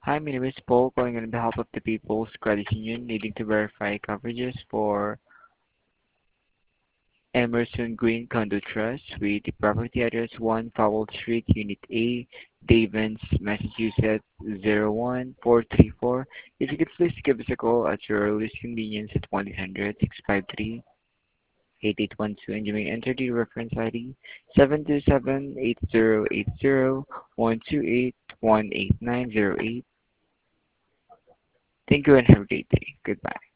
Hi, my name is Paul, calling on behalf of the People's Credit Union, needing to verify coverages for Emerson Green Condo Trust with the property address 1 Powell Street, Unit A, Davens, Massachusetts 01434. If you could please give us a call at your earliest convenience at 1-800-653-8812, and you may enter the reference ID 727-8080-128-18908. Thank you and have a great day. Goodbye.